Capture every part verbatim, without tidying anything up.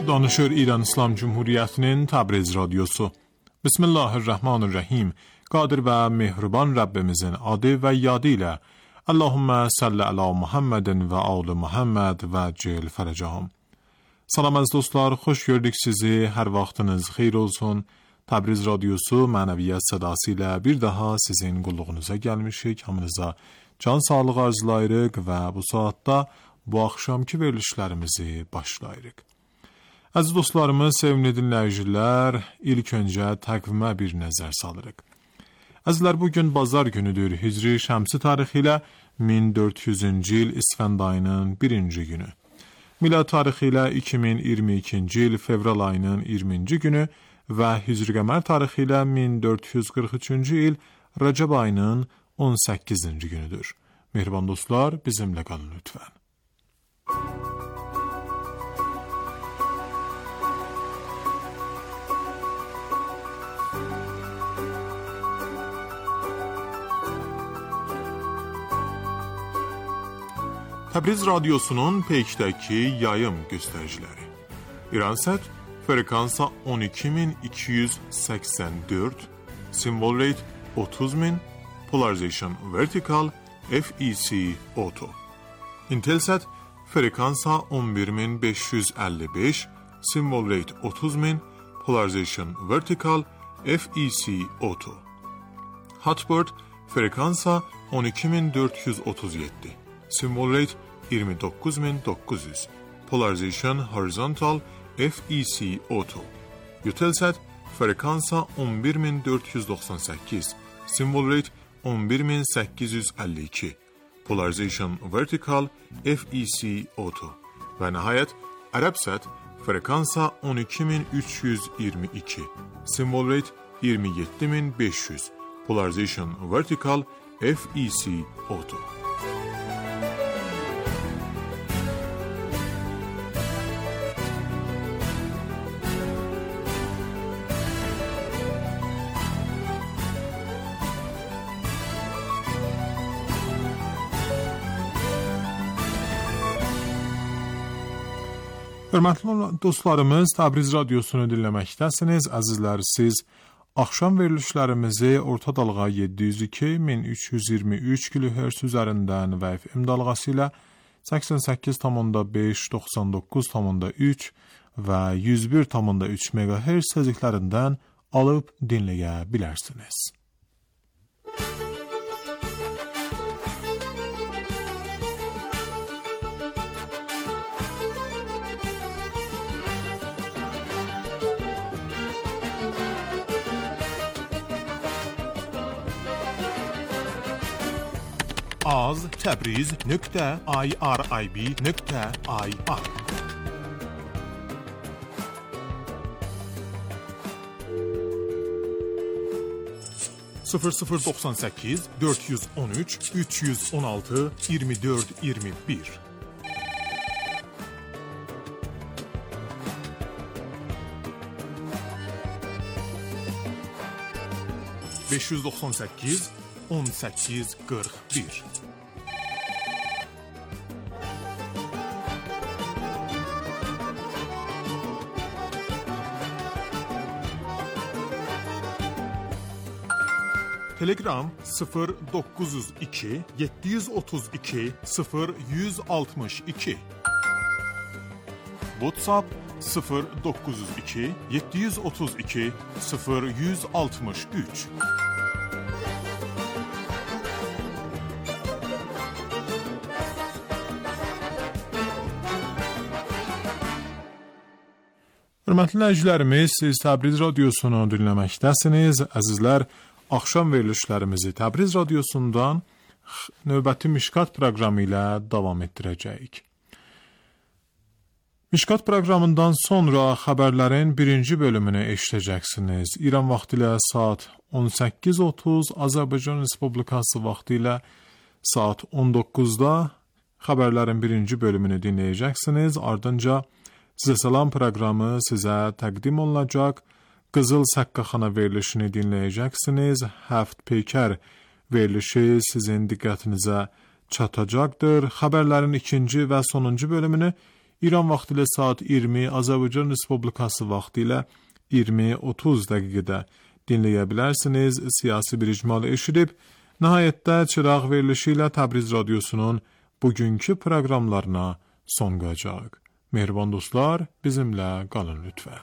danışır İran İslam Cumhuriyeti'nin Təbriz Radyosu. Bismillahirrahmanirrahim. Qadir ve mehriban Rabbimizin adı ve yadı ile Allahümme salli ala Muhammedin ve ağlı Muhammed ve cil feracahım. Salam az dostlar, xoş gördük sizi. Her vaxtınız xeyir olsun. Təbriz Radyosu mənəviyyat sədası ilə bir daha sizin qulluğunuza gəlmişik. Hamınıza can sağlığı arzulayırıq və bu saatda bu axşamki verilişlərimizi başlayırıq. Əziz dostlarımız, sevimli dinləyicilər, ilk öncə təqvimə bir nəzər salırıq. Əzizlər, bugün bazar günüdür. Hicri şəmsi tarixi ilə min dörd yüzüncü il İsfənd ayının birinci günü. Milad tarixi ilə iki min iyirmi ikinci il fevral ayının iyirminci günü və Hicri qəmər tarixi ilə min dörd yüz qırx üçüncü il Rəcəb ayının on səkkizinci günüdür. Mehriban dostlar, bizimlə qalın lütfən. Təbriz Radyosu'nun peykdəki yayım göstəriciləri. İransat frekansa on iki min iki yüz səksən dörd, symbol rate otuz bin, polarization vertical, F E C auto. Intelsat frekansa on bir min beş yüz əlli beş, symbol rate otuz bin, polarization vertical, F E C auto. Hotbird frekansa on iki min dörd yüz otuz yeddi, symbol rate iyirmi dokuz bin dokuz yüz, polarization horizontal, F E C auto. Eutelsat frekansa on bir min dörd yüz doxsan səkkiz, symbol rate on bir min səkkiz yüz əlli iki, polarization vertical, F E C auto. Və nəhayət Arabsat frekansa on iki min üç yüz iyirmi iki, symbol rate iyirmi yeddi min beş yüz, polarization vertical, F E C auto. Hörmətli dostlarımız, Təbriz Radyosunu dinləməkdəsiniz. Əzizlər, siz axşam verilişlərimizi orta dalğa yeddi yüz iki min üç yüz iyirmi üç kilohertz üzərindən və F M dalğası ilə səksən səkkiz tam beş, doxsan doqquz tam üç və yüz bir tam üç megahertz tezliklərindən alıb dinləyə bilərsiniz. az təbriz nöqtə i r i b nöqtə i r sıfır sıfır doxsan səkkiz dörd yüz on üç üç yüz on altı iyirmi dörd iyirmi bir beş yüz doxsan səkkiz on səkkiz qırx bir Telegram sıfır doqquz yüz iki yeddi yüz otuz iki sıfır yüz altmış iki WhatsApp sıfır doqquz yüz iki yeddi yüz otuz iki sıfır yüz altmış üç Hörmətli dinləyicilərimiz, siz Təbriz Radyosunu dinləməkdəsiniz. Əzizlər, axşam verilişlərimizi Təbriz Radyosundan növbəti Mişkat proqramı ilə davam etdirəcəyik. Mişkat proqramından sonra xəbərlərin birinci bölümünü eşidəcəksiniz. İran vaxtı ilə saat on səkkiz otuz, Azərbaycan Respublikası vaxtı ilə saat on doqquzda xəbərlərin birinci bölümünü dinləyəcəksiniz. Ardınca Sizə Salam proqramı sizə təqdim olunacaq. Qızıl Səqqaxana verilişini dinləyəcəksiniz. Həft Peykər verilişi sizin diqqətinizə çatacaqdır. Xəbərlərin ikinci və sonuncu bölümünü İran vaxtı ilə saat iyirmi, Azərbaycan Respublikası vaxtı ilə iyirmi otuz dəqiqədə dinləyə bilərsiniz. Siyasi bir icmalı eşidib, nəhayətdə çıraq verilişi ilə Təbriz Radyosunun bugünkü proqramlarına son qoyacaq. Mehriban dostlar, bizimlə qalın lütfən.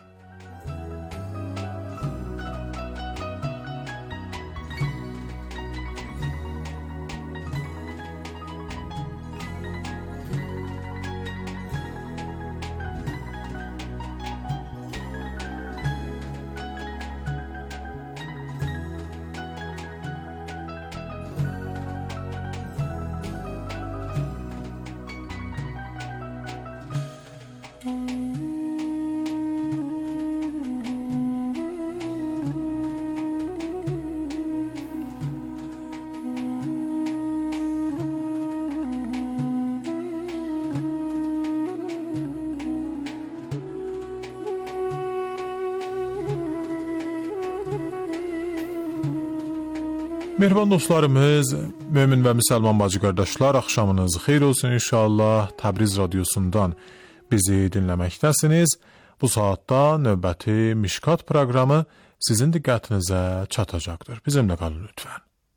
Mehriban dostlarımız, mömin və müsəlman bacı qardaşlar, axşamınız xeyir olsun inşallah. Təbriz Radyosundan bizi dinləməkdəsiniz. Bu saatda növbəti Mişkat proqramı sizin diqqətinizə çatacaqdır. Bizimlə qalın lütfən.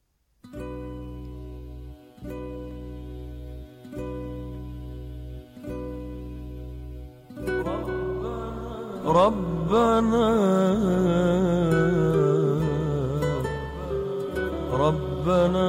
Rabbana ربنا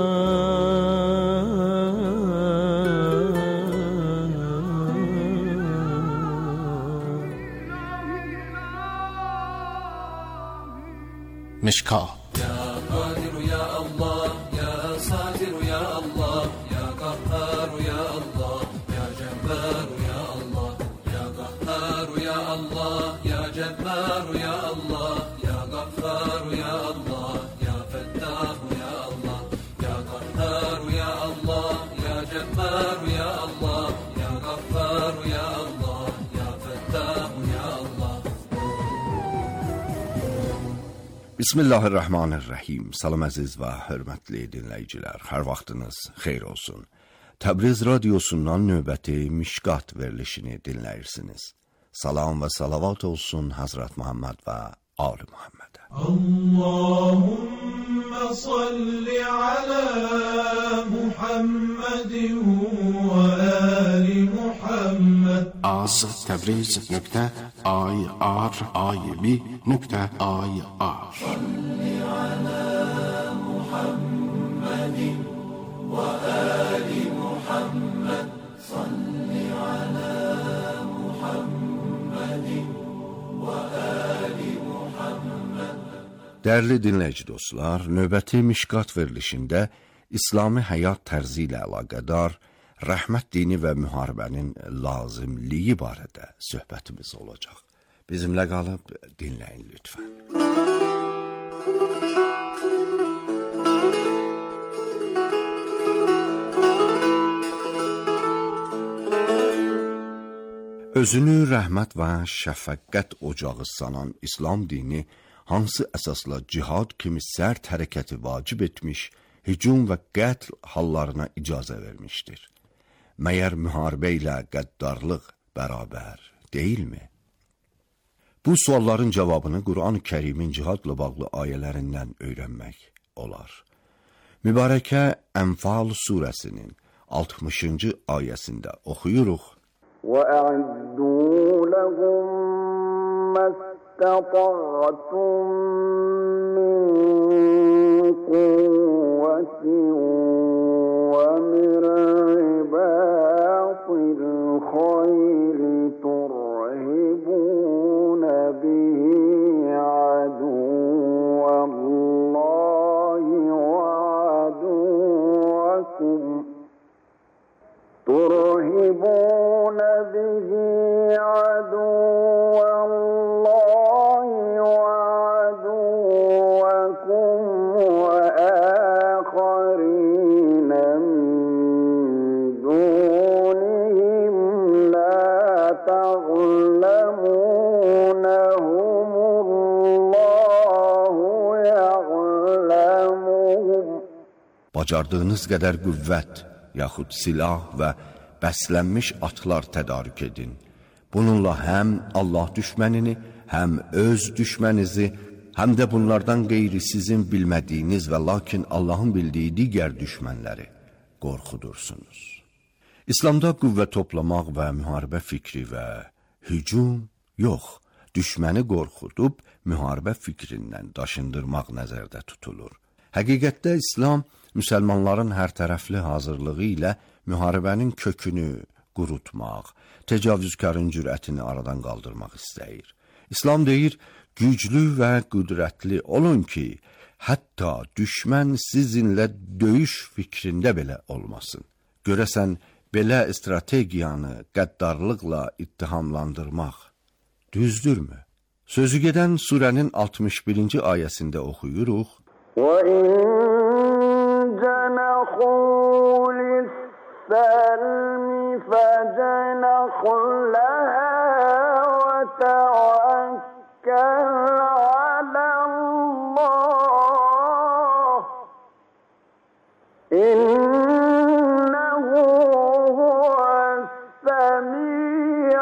مشكاة يا قادر يا الله يا ساتر يا الله يا قهار يا الله يا جبار يا الله يا قهار يا الله يا جبار يا الله يا غفار يا الله يا فتاح يا الله يا قهار يا الله يا جبار يا الله يا غفار يا الله يا فتاح يا الله. Bismillahirrahmanirrahim. Salam əziz və hörmətli dinləyicilər, hər vaxtınız xeyir olsun. Təbriz Radyosundan növbəti Mişkat verilişini dinləyirsiniz. Salam və salavat olsun Hazret Muhammed və Ali Muhammed'e. Allahümme salli ala Muhammedin ve ali Muhammed. az təbriz nöqtə ay ar ay bi nöqtə ay ar. Salli ala Muhammedin ve ali Muhammed. Salli ala Muhammedin ve ali Muhammed. Dəyərli dinləyici dostlar, növbəti Mişkat verilişində İslami həyat tərzi ilə əlaqədar rəhmət dini və müharibənin lazımlığı barədə söhbətimiz olacaq. Bizimlə qalıb dinləyin lütfən. Özünü rəhmət və şəfəqqət ocağı sanan İslam dini hansı əsasla cihad kimi sərt hərəkəti vacib etmiş, hücum və qətl hallarına icazə vermişdir? Məyər müharibə ilə qəddarlıq bərabər deyilmi? Bu sualların cavabını Quran-ı Kərimin cihadla bağlı ayələrindən öyrənmək olar. Mübarəkə Ənfal surəsinin altmışıncı ayəsində oxuyuruq. وَأَعِدُّوا لَهُم مَّا اسْتَطَعْتُم مِّن قُوَّةٍ وَمِن رِّبَاطِ الْخَيْلِ تُرْهِبُونَ بِهِ عَدُوَّ اللَّهِ وَعَدُوَّكُمْ ترهبون به عدو الله وعدوكم وآخرين من دونهم لا تعلمونهم الله يعلمهم. Bacardığınız qədər qüvvət yaxud silah və bəslənmiş atlar tədarük edin. Bununla həm Allah düşmənini, həm öz düşməninizi, həm də bunlardan qeyri sizin bilmədiyiniz və lakin Allahın bildiyi digər düşmənləri qorxudursunuz. İslamda qüvvə toplamaq və müharibə fikri və hücum yox, düşməni qorxudub müharibə fikrindən daşındırmaq nəzərdə tutulur. Həqiqətdə İslam müsəlmanların hər tərəfli hazırlığı ilə müharibənin kökünü qurutmaq, təcavüzkarın cürətini aradan qaldırmaq istəyir. İslam deyir, güclü və qüdrətli olun ki, hətta düşmən sizinlə döyüş fikrində belə olmasın. Görəsən, belə strategiyanı qəddarlıqla ittihamlandırmaq düzdürmü? Sözü gedən surənin altmış birinci ayəsində oxuyuruq. وَإِنْ جَنَحُوا لِلسَّلْمِ فَجَنَحْ لَهَا وَتَوَكَّلْ عَلَى اللَّهِ إِنَّهُ هُوَ السَّمِيعُ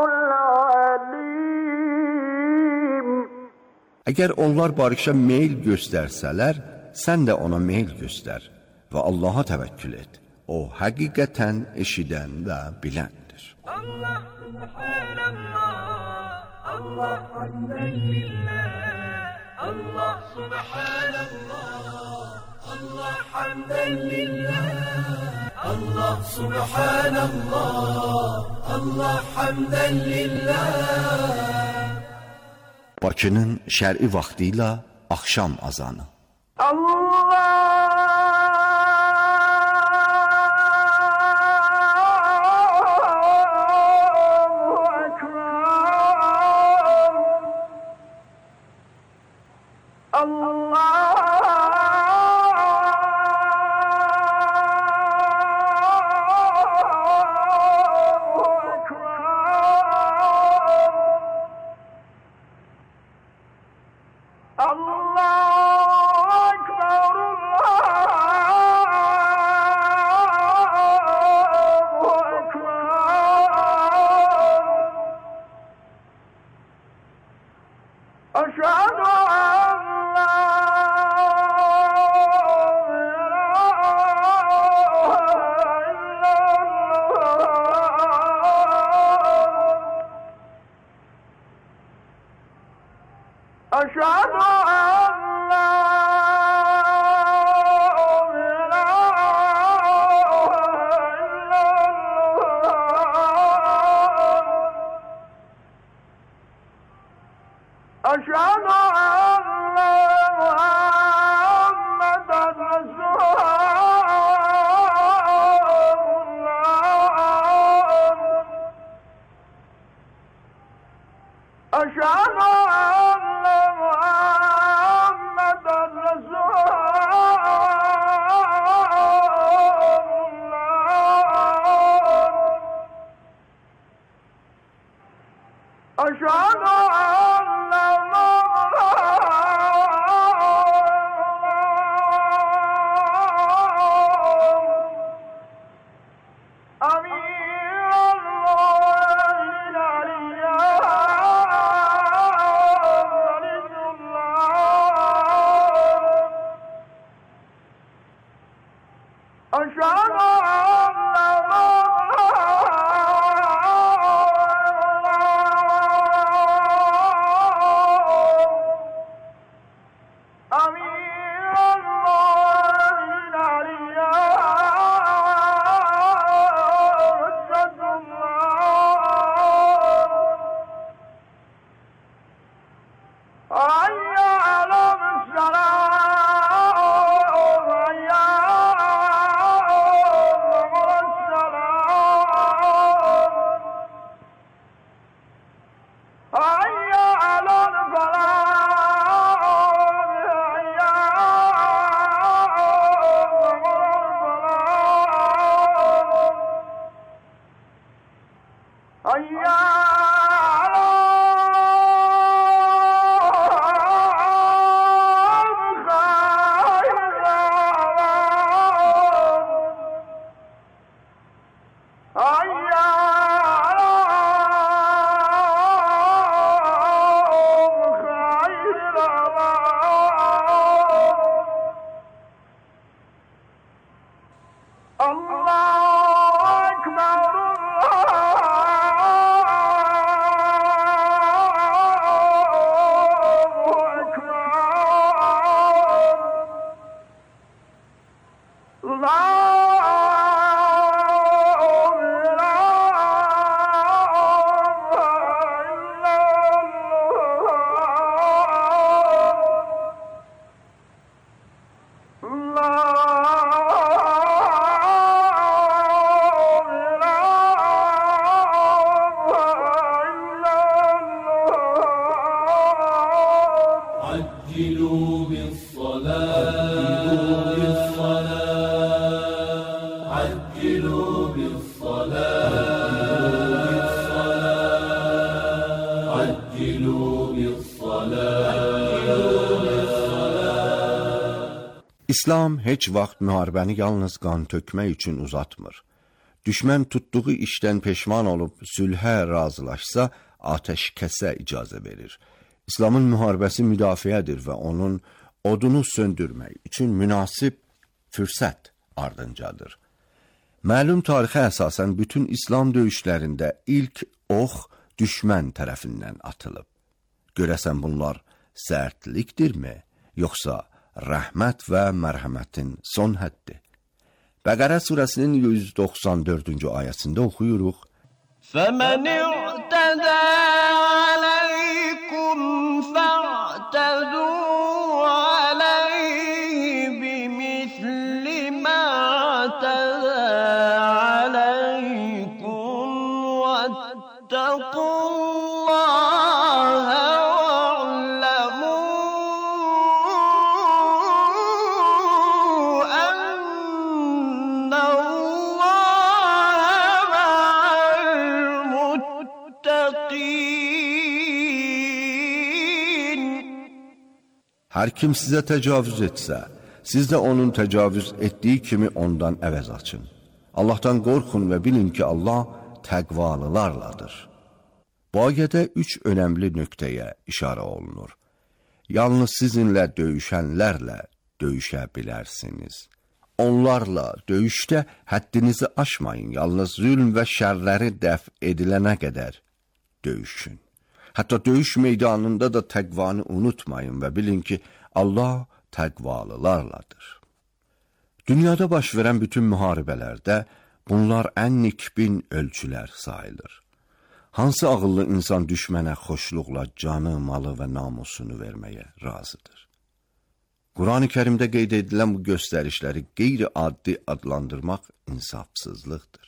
الْعَلِيمُ. Əgər onlar barışa meyl göstərsələr, sən də ona meyl göstər və Allaha təvəkkül et. O həqiqətən eşidən və biləndir. Allah subhanallah, Allah hamdan lillah, Allah subhanallah, Allah hamdan lillah, Allah subhanallah, Allah hamdan lillah. Bakının şər'i vaxtı ilə axşam azanı. Allah أشهد أن لا أشهد أن محمدا رسول الله أشهد أن محمدا رسول الله أشهد أشهد حي على عجلوا بالصلاة عجلوا بالصلاة عجلوا بالصلاة. İslam heç vaxt müharibəni yalnız qan tökmək üçün uzatmır. Düşmən tutduğu işdən peşman olub sülhə razılaşsa, atəşkəsə icazə verir. İslamın müharibəsi müdafiədir və onun odunu söndürmək üçün münasib fürsət ardıncadır. Məlum tarixə əsasən bütün İslam döyüşlərində ilk ox düşmən tərəfindən atılıb. Görəsən bunlar sərtlikdirmi, yoxsa rəhmət və mərhəmətin son həddi? Bəqərə surəsinin yüz doxsan dördüncü ayəsində oxuyuruq. فَمَنِ اعْتَدَى عَلَيْكُمْ فَاعْتَدُوا عَلَيْهِ بِمِثْلِ مَا اعْتَدَى عَلَيْكُمْ وَاتَّقُوا اللَّهَ وَاعْلَمُوا أَنَّ اللَّهَ مَعَ الْمُتَّقِينَ. Hər kim sizə təcavüz etsə, siz də onun təcavüz etdiyi kimi ondan əvəz açın. Allahdan qorxun və bilin ki, Allah təqvalılarladır. Bu ayədə üç önəmli nöqtəyə işarə olunur. Yalnız sizinlə döyüşənlərlə döyüşə bilərsiniz. Onlarla döyüşdə həddinizi aşmayın, yalnız zülm və şərləri dəf edilənə qədər döyüşün. Hətta döyüş meydanında da təqvanı unutmayın və bilin ki, Allah təqvalılarladır. Dünyada baş verən bütün müharibələrdə bunlar ən nikbin ölçülər sayılır. Hansı ağıllı insan düşmənə xoşluqla canı, malı və namusunu verməyə razıdır? Quran-ı Kərimdə qeyd edilən bu göstərişləri qeyri-addi adlandırmaq insafsızlıqdır.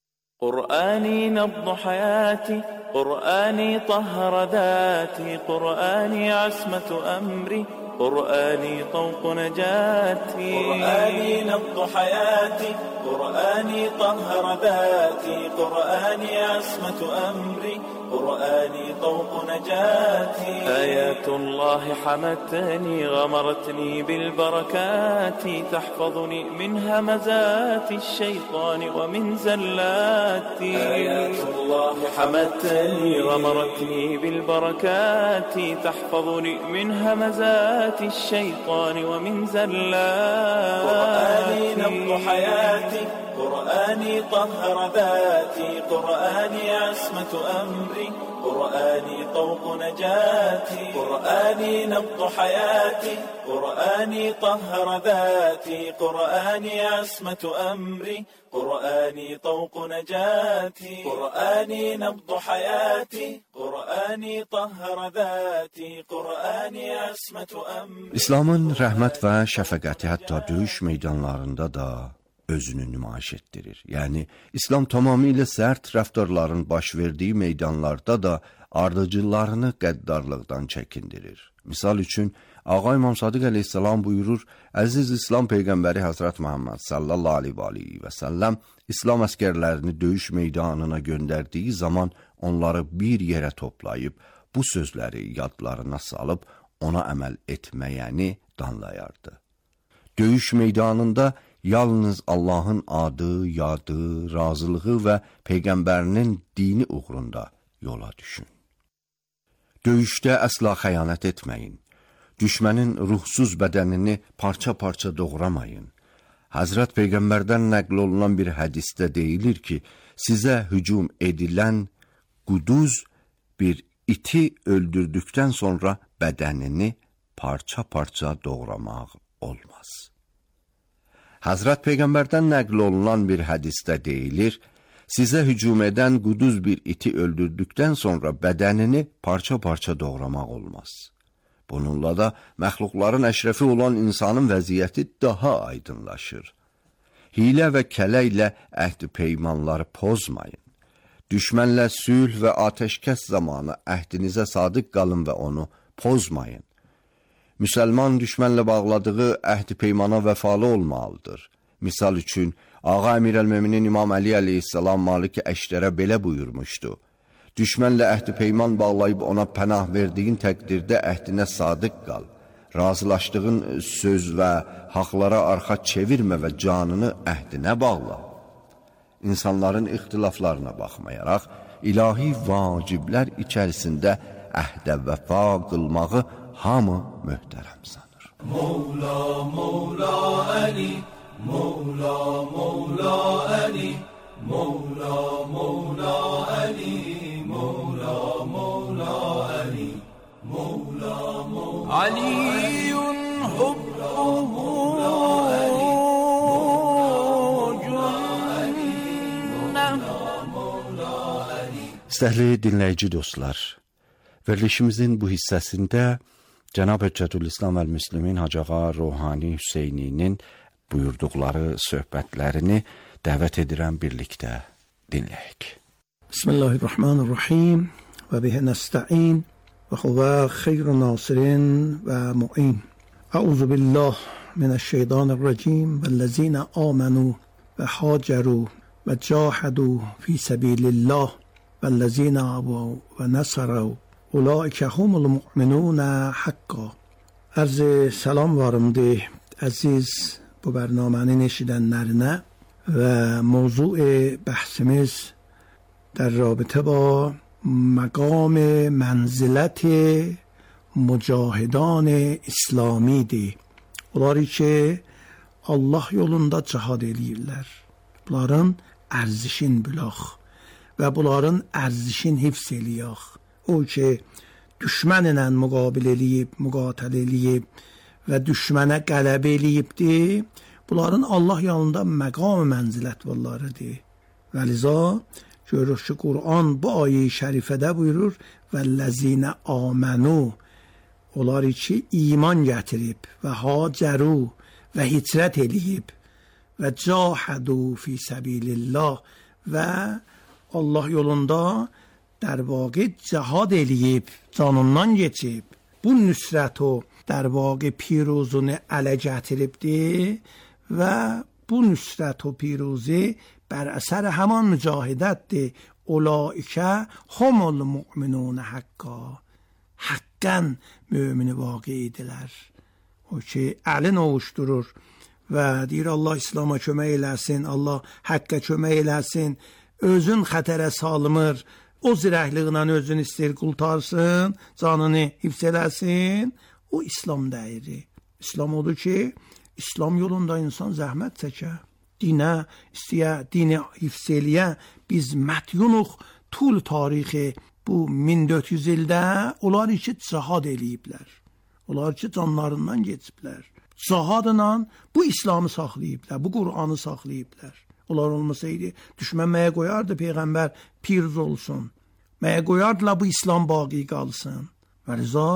قرآني نبض حياتي قرآني طهر ذاتي قرآني عصمة أمري قرآني طوق نجاتي قرآني نبض حياتي قرآني طهر ذاتي قرآني عصمة أمري قرآني طوق نجاتي آيات الله حمتني غمرتني بالبركات تحفظني من همزات الشيطان ومن زلاتي آيات الله حمتني غمرتني بالبركات تحفظني من همزات الشيطان ومن زلاتي قرآني نبض حياتي قرآني طهر ذاتي قرآني عصمة أمري قرآني طوق نجاتي قرآني نبض حياتي قرآني طهر ذاتي قرآني عصمة أمري قرآني طوق نجاتي قرآني نبض حياتي قرآني طهر ذاتي قرآني عصمة أمري. İslamın rəhmət və şəfəqəti hətta döyüş meydanlarında da özünü nümayiş etdirir. Yəni, İslam tamamilə sərt rəftarların baş verdiyi meydanlarda da ardıcıllarını qəddarlıqdan çəkindirir. Misal üçün, Ağa İmam Sadiq əleyhissalam buyurur, Əziz İslam Peyğəmbəri Həzrət Muhammed sallallahu aleyhi və səlləm İslam əskərlərini döyüş meydanına göndərdiyi zaman onları bir yerə toplayıb, bu sözləri yadlarına salıb ona əməl etməyəni danlayardı. Döyüş meydanında yalnız Allahın adı, yadı, razılığı və Peyğəmbərinin dini uğrunda yola düşün. Döyüşdə əsla xəyanət etməyin. Düşmənin ruhsuz bədənini parça-parça doğramayın. Həzrət Peyğəmbərdən nəql olunan bir hədisdə deyilir ki, sizə hücum edilən quduz bir iti öldürdükdən sonra bədənini parça-parça doğramaq olmaz. Həzrət Peyğəmbərdən nəql olunan bir hədisdə deyilir, sizə hücum edən quduz bir iti öldürdükdən sonra bədənini parça-parça doğramaq olmaz. Bununla da məxluqların əşrəfi olan insanın vəziyyəti daha aydınlaşır. Hilə və kələ ilə əhd peymanları pozmayın. Düşmənlə sülh və atəşkəs zamanı əhdinizə sadiq qalın və onu pozmayın. Müsəlman düşmənlə bağladığı əhd-i peymana vəfalı olmalıdır. Misal üçün, Ağa Əmirəl-Möminin İmam Əli əleyhissalam Malik-i Əşrərə belə buyurmuşdu: Düşmənlə əhd-i peyman bağlayıb ona pənah verdiyin təqdirdə əhdinə sadiq qal. Razılaşdığın söz və haqlara arxa çevirmə və canını əhdinə bağla. İnsanların ixtilaflarına baxmayaraq, ilahi vaciblər içərisində əhdə vəfa qılmağı hamı möhtərəm sanır. Mevla, Mevla Ali, Mevla, Mevla Ali, Mevla, Mevla Ali, Mevla, Mevla Ali, Mevla, Mevla Aliyun hubbuhu İstəhli dinləyici dostlar, verilişimizin bu hissəsində Cənab Hüccətülislam əl-Müslimin Hacı Ağa Ruhani Hüseyninin buyurduqları söhbətlərini dəvət edirəm, birlikdə dinləyək. Bismillahirrahmanirrahim və bihi nəstəin və huvə xeyrun nasirin və mu'in. Əuzu billah minəşşeytanirracim vəllezine amenu və haceru və cahedu fi səbilillah vəllezine avu və nəsərəv ulaikə humul mu'minun haqqا. Arz salam varımdır əziz bu برنامه‌nin eşidənlərinə və mövzu bəhsimiz در رابطه با مقام منزلت مجاهدان İslamidir. Onlar ki Allah yolunda cihad eləyirlər. Bunların ərzişin bilaq və bunların ərzişin hifz eləyək. O ki düşmənlə müqabil eləyib, müqatəl eləyib və düşmənə qələbə eləyibdir. Bunların Allah yanında məqam mənzilət vallarydır. Və liza görürük ki Qur'an bu ayə-i şərifədə buyurur vəllezine amenu, onlar ki iman gətirib və haceru və hicrət eləyib və cahedu fi səbilillah və Allah yolunda در واقع جهاد eləyib, canından geçib. Bu nüsrət o در واقع پیروزunu ələ gətiribdir və bu nüsrət o piruzi bər əsər həman mücahidətdir. Ulaikə humul mu'minun haqqا. Haqqən mümini vaqiidilər. O ki əlin ovuşdurur və deyir Allah İslam'a kömək eləsin, Allah həqqə kömək eləsin, özün xətərə salmır, o zirəkliğinə özünü istəyir qultarsın, canını hifz eləsin. O İslam dəyiri. İslam odur ki, İslam yolunda insan zəhmət çəkə, dinə istəyə, dini hifz eləyə. Biz mədyunuq tul tarixi bu min dörd yüz ildə onlar ki cihad eləyiblər. Onlar ki canlarından geçiblər. Cihadla bu İslamı saxlayıblar, bu Qur'anı saxlayıblar. Onlar olmasaydı düşmən məyə qoyardı Peyğəmbər pirz olsun. Məyə qoyardılar bu İslam baqi qalsın. Və rıza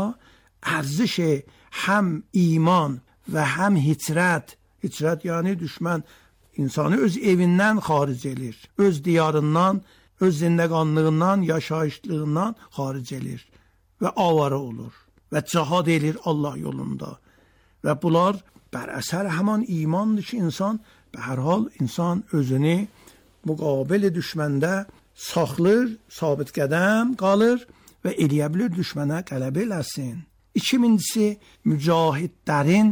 ərziş həm iman və həm hicrət. Hicrət yəni düşmən insanı öz evindən xaric elir. Öz diyarından, öz zindəqanlığından, yaşayışlığından xaric elir. Və avara olur. Və cihad elir Allah yolunda. Və bunlar bər əsər həman imandır ki insan به هر حال insan özünü müqabil düşməndə saxlır, sabit qədəm qalır və eləyə bilir düşmənə qələbə eləsin. İkincisi, mücahidlərin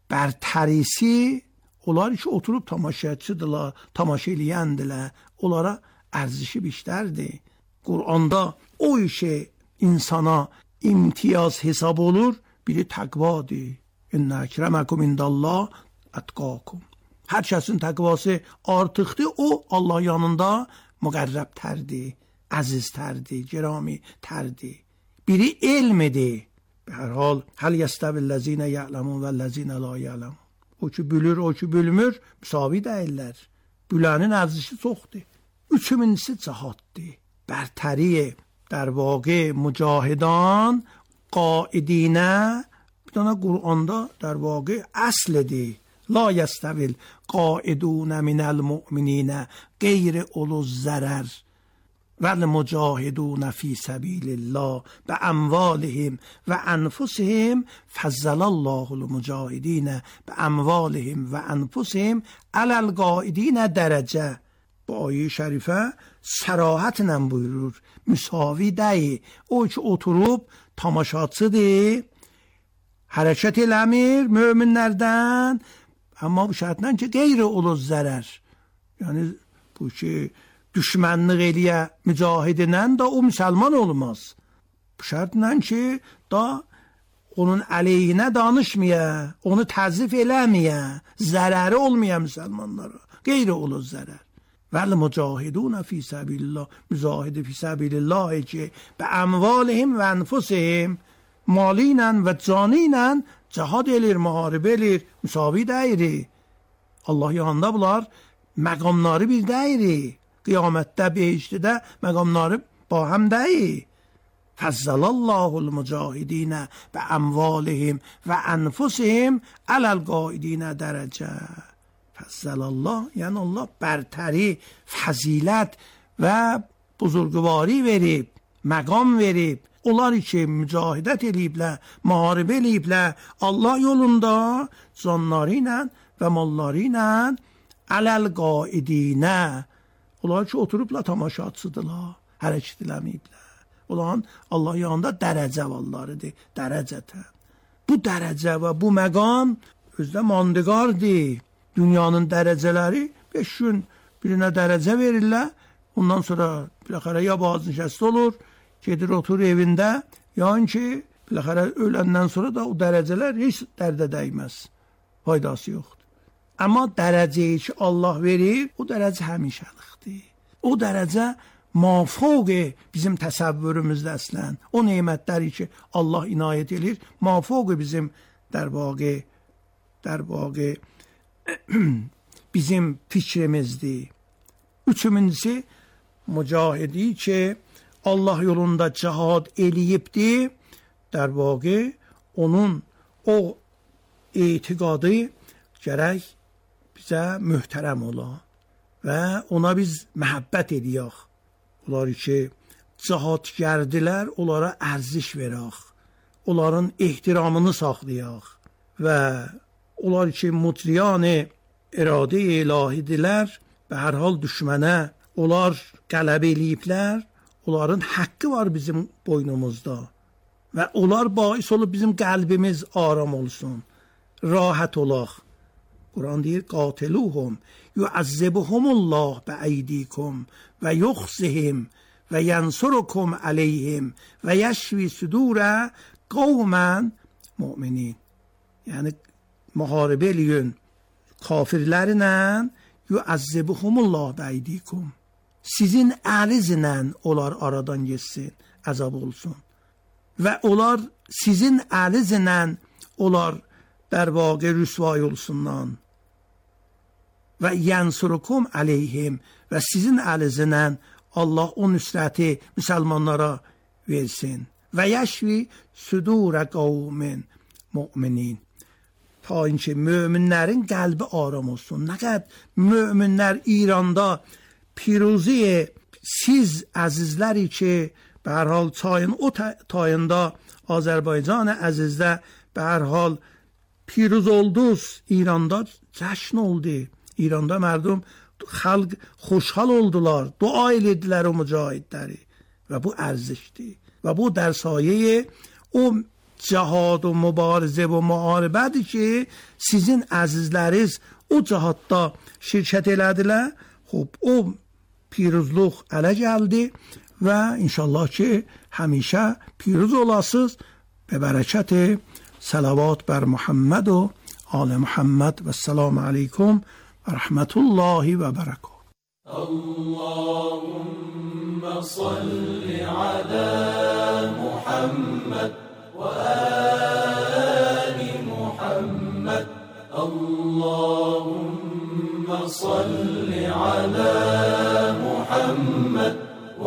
bərtərisi, onlar ki oturub tamaşaçıdırlar, tamaşa eləyəndirlər, onlara ərzişi bişlərdir. Qur'anda o işe insana imtiyaz hesab olur, biri təqvadır. İnnə əkrəməkum indəllah ətqakum. Hər kəsin təqvası artıqdır, o Allah yanında müqərrəbtərdir, əziztərdir, giramîtərdir. Biri elmidir. Be hər hal, həl yəstəvillezine ya'lemun vellezine la ya'lemun. O ki bülür, o ki bülmür, müsavi deyirlər. Bülənin ərzişi çoxdur. Üçüncüsü cihaddır. Bərtəri در واقع mücahidan qaidinə bir dana Qur'anda در واقع əslidir. La yəstəvil qaidunə minəl mu'mininə qeyri oluz zərər. والمجاهدون فی سبیل الله باموالهم و انفسهم فضل الله المجاهدین باموالهم و انفسهم علی القاعدین درجه. Bu ayet-i şerife sarahatla buyurur. Müsavi değil. O ki oturup tamaşaçıdır. Hareket eləmir müminlerden. Ama bu şartla ki qeyri olur zarar. Yani bu ki düşmanlık eləyə mücahidinə da o müsəlman olmaz. Bu şartla ki da onun əleyhinə danışmaya, onu təzif eləməyə, zərəri olmaya müsəlmanlara. Qeyri olur zarar. ول مجاهدون فی سبیل الله مجاهد فی سبیل الله که به اموالهم و انفسهم malıyla ve canıyla cihad elir, muharebe elir, müsavi deyiri. Allah yanında bunlar məqamları bir deyiri. Qiyamətdə, behiştidə məqamları ba hem deyir. Fəzzələllahul mücahidinə və əmvalihim və ənfusihim aləl qaidinə dərəcə. Fəzzəlallah, yəni Allah bərtəri, fəzilət və buzurgüvari verib, məqam verib. Onlar ki mücahidət eləyiblər, müharibə eləyiblər, Allah yolunda canları ilə və malları ilə aləl qaidinə. Onlar ki oturublar tamaşaçıdırlar, hərəkət eləməyiblər. Onların Allah yanında dərəcə vallarıdır, dərəcətən. Bu dərəcə və bu məqam özdə mandiqardır. Dünyanın dərəcələri beş gün birinə dərəcə verirlər. Ondan sonra biləxərə ya baznişəst olur, gedir otur evində, yani ki biləxərə öləndən sonra da o dərəcələr heç dərdə dəyməz. Faydası yoxdur. Amma dərəcəyi ki Allah verir, o dərəcə həmişəlikdir. O dərəcə mafوق bizim təsəvvürümüzdə əslən. O nemətləri ki Allah inayət edir, mafوق bizim در واقع در واقع bizim fikrimizdir. Üçüncüsü mücahidi ki Allah yolunda cihad eləyibdir. در واقع onun o etiqadı gərək bizə möhtərəm ola və ona biz məhəbbət ediyək. Onlar ki cihad gərdilər, onlara ərziş verək. Onların ehtiramını saxlayaq və onlar ki mutriyan iradə ilahidirlər, به هر حال düşmənə onlar qələbə eləyiblər. Onların haqqı var bizim boynumuzda və onlar bais olub bizim qəlbimiz aram olsun, rahat olaq. Quran deyir qatiluhum yu'azzibuhumullah bi'aydikum və yuxzihim və yansurukum aleyhim və yəşvi sudura qavman mu'minin. Yəni müharibə eləyin kafirlərlə, yu'azzibuhumullah bi'aydikum. Sizin əlinizlə onlar aradan geçsin, əzab olsun. Və onlar sizin əlinizlə onlar در واقع rüsvay olsundan. Və yansurukum aleyhim və sizin əlinizlə Allah o nüsrəti müsəlmanlara versin. Və yəşvi sudura qavmin mu'minin. Ta ki möminlərin qəlbi aram olsun. Nə qədər möminlər İranda piruzi siz əzizləri ki به هر حال çayın o tayında Azərbaycan əzizdə به هر حال پیروز olduz. İranda cəşn oldu. İranda mərdum xalq xoşhal oldular. Dua elədilər o mücahidləri və bu ərzişdir. Və bu در سایه o cihad و mübarizə və müharibədir ki sizin əzizləriniz o cihadda şirkət elədilər. Xub o پیروزluq ələ gəldi və inşallah ki həmişə پیروز olasınız به برکت صلوات بر محمد و آل محمد و السلام علیکم و رحمت الله و برکاته. اللهم صل على محمد و آل محمد. اللهم صل على محمد و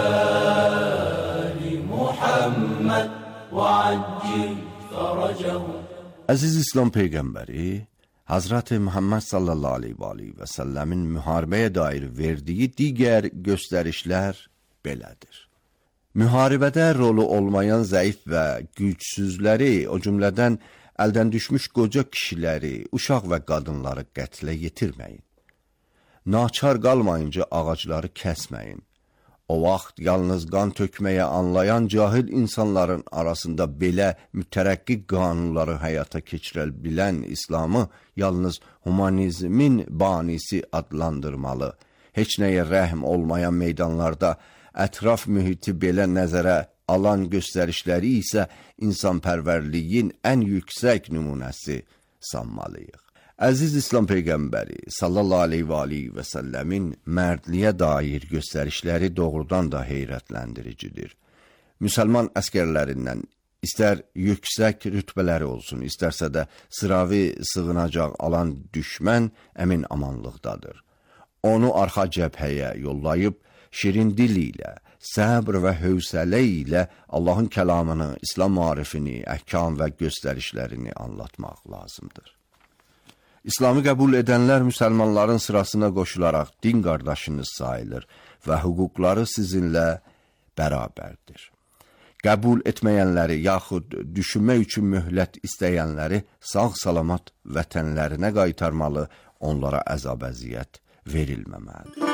آل محمد وعجل فرجه. Əziz İslam Peyğəmbəri Hazrat Muhammed sallallahu aleyhi və aleyhi və səlləmin müharibəyə dair verdiyi digər göstərişlər belədir. Müharibədə rolu olmayan zəif və gücsüzləri, o cümlədən əldən düşmüş qoca kişiləri, uşaq və qadınları qətlə yetirməyin. Naçar qalmayınca ağacları kəsməyin. O vaxt yalnız qan tökməyə anlayan cahil insanların arasında belə mütərəqqi qanunları həyata keçirə bilən İslamı yalnız humanizmin banisi adlandırmalı. Heç nəyə rəhm olmayan meydanlarda ətraf mühiti belə nəzərə alan göstərişləri isə insanpərvərliyin ən yüksək nümunəsi sanmalıyıq. Əziz İslam Peyğəmbəri sallallahu aleyhi və aleyhi və səlləmin mərdliyə dair göstərişləri doğrudan da heyrətləndiricidir. Müsəlman əskərlərindən istər yüksək rütbələri olsun, istərsə də sıravi sığınacaq alan düşmən əmin amanlıqdadır. Onu arxa cəbhəyə yollayıb, şirin dil ilə, səbr və hövsələ ilə Allahın kəlamını, İslam marifini, əhkam və göstərişlərini anlatmaq lazımdır. İslamı qəbul edənlər müsəlmanların sırasına qoşularaq din qardaşınız sayılır və hüquqları sizinlə bərabərdir. Qəbul etməyənləri yaxud düşünmək üçün möhlət istəyənləri sağ-salamat vətənlərinə qaytarmalı, onlara əzab-əziyyət verilməməlidir.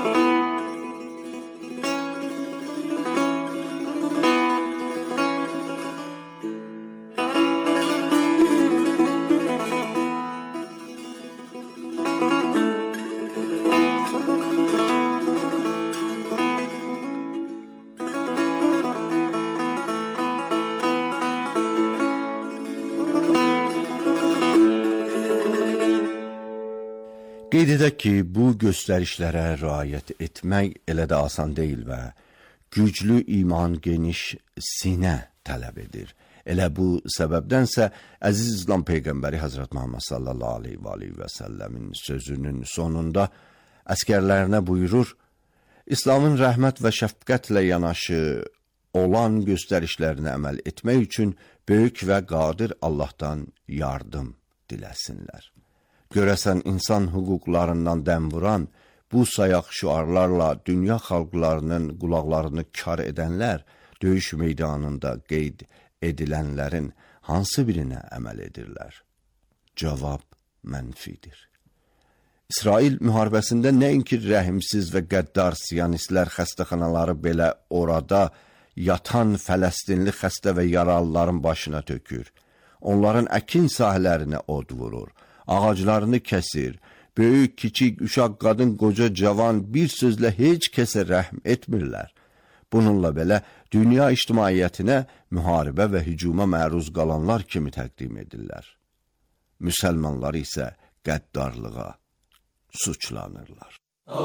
Qeyd edək ki, bu göstərişlərə riayət etmək elə də asan deyil və güclü iman, geniş sinə tələb edir. Elə bu səbəbdənsə əziz İslam Peyğəmbəri Həzrət Muhammed sallallahu aleyhi və aleyhi və səlləmin sözünün sonunda əskərlərinə buyurur, İslamın rəhmət və şəfqətlə yanaşı olan göstərişlərinə əməl etmək üçün böyük və qadir Allahdan yardım diləsinlər. Görəsən insan hüquqlarından dəm vuran, bu sayaq şüarlarla dünya xalqlarının qulaqlarını kar edənlər döyüş meydanında qeyd edilənlərin hansı birinə əməl edirlər? Cavab mənfidir. İsrail müharibəsində nəinki rəhimsiz və qəddar siyonistlər xəstəxanaları belə orada yatan Fələstinli xəstə və yaralıların başına tökür. Onların əkin sahələrinə od vurur. Ağaclarını kəsir, böyük, kiçik, uşaq, qadın, qoca, cavan bir sözlə heç kəsə rəhm etmirlər. Bununla belə dünya ictimaiyyətinə müharibə və hücuma məruz qalanlar kimi təqdim edirlər. Müsəlmanlar isə qəddarlığa suçlanırlar.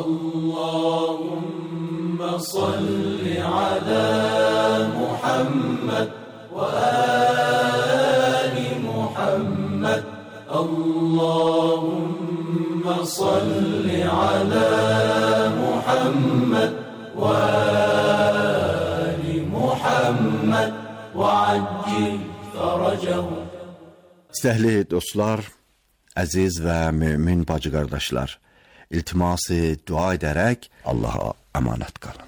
Allahümme salli ala Muhammed və ali Muhammed. Allahümme salli ala Muhammed ve ali Muhammed ve accil faracahu. İstəhli dostlar, əziz və mümin bacı qardaşlar, iltiması dua edərək Allaha əmanət qalın.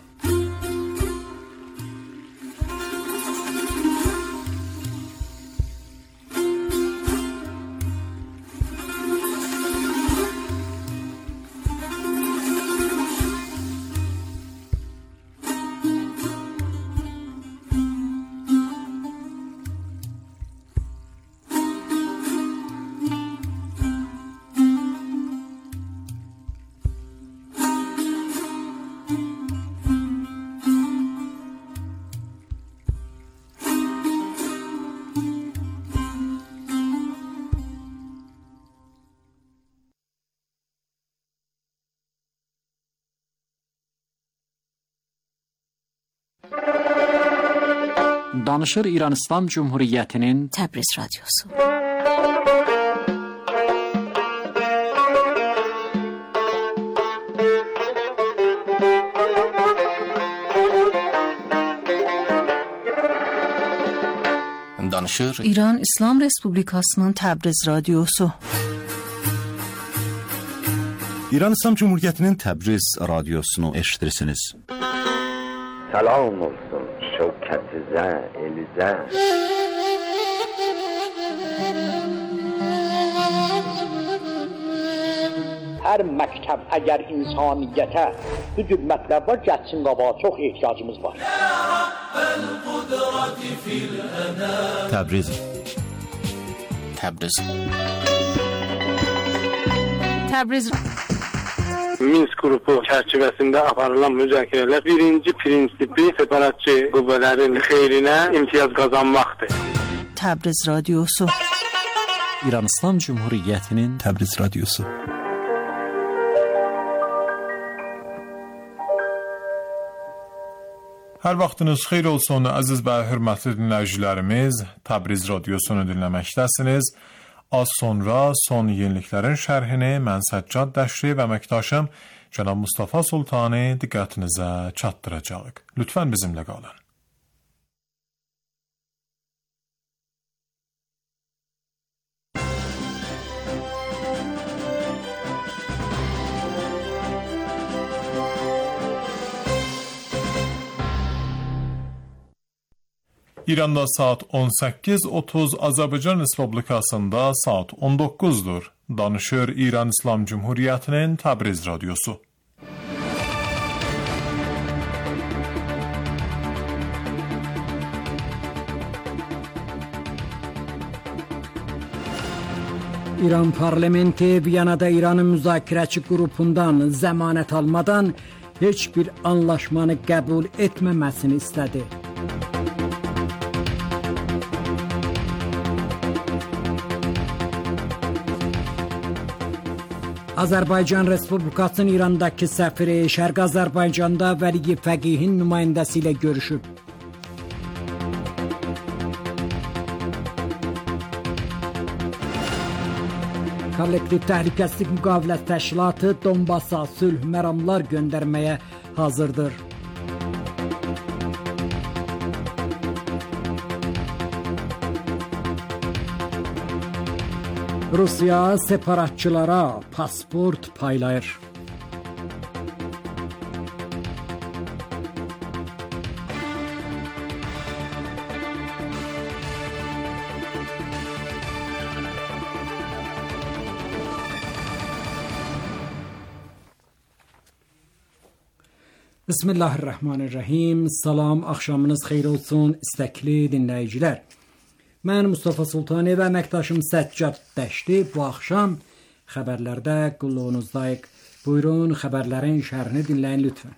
Danışır İran İslam Cumhuriyeti'nin Təbriz Radyosu. Danışır İran İslam Respublikasının Təbriz Radyosu. İran İslam Cumhuriyeti'nin Təbriz Radyosunu eşitirsiniz. Salam olsun şevketizə, elizə. Hər məktəb əgər insaniyyətə bu cür mətləb var, gəlsin qabağa, çox ehtiyacımız var. Təbriz Təbriz Təbriz Minsk qrupu çərçivəsində aparılan müzakirələr birinci prinsipi separatçı qüvvələrin xeyrinə imtiyaz qazanmaqdır. Təbriz radiosu İran İslam Cumhuriyyətinin Təbriz radiosu. Hər vaxtınız xeyir olsun, əziz və hörmətli dinləyicilərimiz. Təbriz radiosunu dinləməkdəsiniz. Az sonra son yeniliklərin şərhini mən Səccad Dəşri və əməkdaşım cənab Mustafa Sultani diqqətinizə çatdıracağıq. Lütfən bizimlə qalın. İranda saat on səkkiz otuz, Azərbaycan Respublikasında saat on doqquzdur. Danışır İran İslam Cumhuriyyətinin Təbriz radiosu. İran parlamenti Viyanada İranın müzakirəçi qrupundan zəmanət almadan heç bir anlaşmanı qəbul etməməsini istədi. Azərbaycan Respublikasının İrandakı səfiri Şərq Azərbaycanda Vəli Fəqihin nümayəndəsi ilə görüşüb. Kollektiv Təhlükəsizlik Müqavilət Təşkilatı Donbasa sülh məramlar göndərməyə hazırdır. Rusiya separatçılara pasport paylayır. Bismillahirrahmanirrahim. Salam, axşamınız xeyir olsun istəkli dinləyicilər. Mən Mustafa Sultani və əməkdaşım Səccad Dəşri bu axşam xəbərlərdə qulluğunuzdayıq. Buyurun, xəbərlərin şərhini dinləyin lütfən.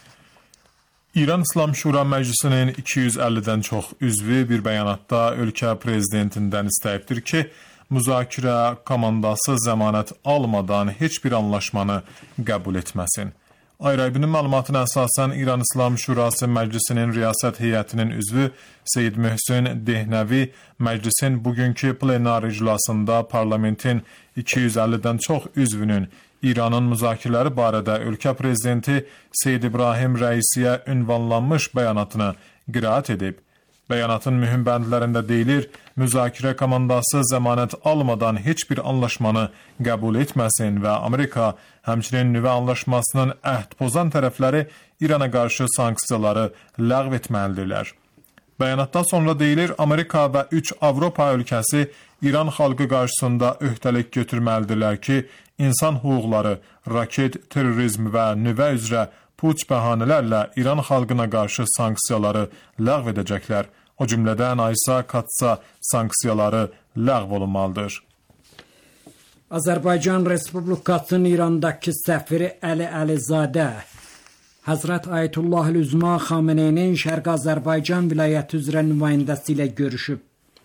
İran İslam Şura Məclisinin iki yüz əllidən çox üzvü bir bəyanatda ölkə prezidentindən istəyibdir ki, müzakirə komandası zəmanət almadan heç bir anlaşmanı qəbul etməsin. Ayrı-ayrı məlumatına əsasən İran İslam Şurası Məclisinin Riyasət Heyətinin üzvü Seyyid Möhsün Dehnəvi məclisin bugünkü plenar iclasında parlamentin iki yüz əllidən çox üzvünün İranın müzakirələri barədə ölkə prezidenti Seyyid İbrahim Rəisiyə ünvanlanmış bəyanatını qiraət edib. Bəyanatın mühüm bəndlərində deyilir, müzakirə komandası zəmanət almadan heç bir anlaşmanı qəbul etməsin və Amerika, həmçinin nüvə anlaşmasının əhd pozan tərəfləri İrana qarşı sanksiyaları ləğv etməlidirlər. Bəyanatdan sonra deyilir, Amerika və üç Avropa ölkəsi İran xalqı qarşısında öhdəlik götürməlidirlər ki, insan hüquqları, raket, terrorizm və nüvə üzrə puç bəhanələrlə İran xalqına qarşı sanksiyaları ləğv edəcəklər. O cümlədən aysa katsa sanksiyaları ləğv olunmalıdır. Azərbaycan Respublikasının İrandakı səfiri Əli Əlizadə Həzrət Ayətullah Üzma Xameneyinin Şərq Azərbaycan vilayəti üzrə nümayəndəsi ilə görüşüb.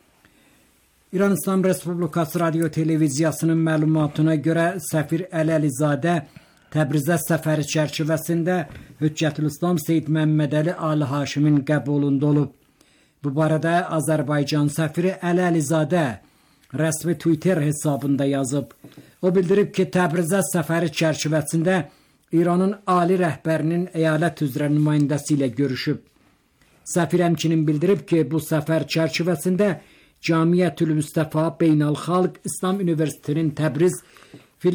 İran İslam Respublikası Radio Televiziyasının məlumatına görə səfir Əli Əlizadə Təbrizə səfəri çərçivəsində Hüccətülislam Seyyid Məhəmməd Əli Ali Haşimin qəbulunda olub. Bu barədə Azərbaycan səfiri Əli Əlizadə rəsmi Twitter hesabında yazıb. O bildirib ki, Təbrizə səfəri çərçivəsində İranın ali rəhbərinin əyalət üzrə nümayəndəsi ilə görüşüb. Səfir həmçinin bildirib ki, bu səfər çərçivəsində Camiyyətül Müstəfa Beynəlxalq İslam Universitetinin Təbriz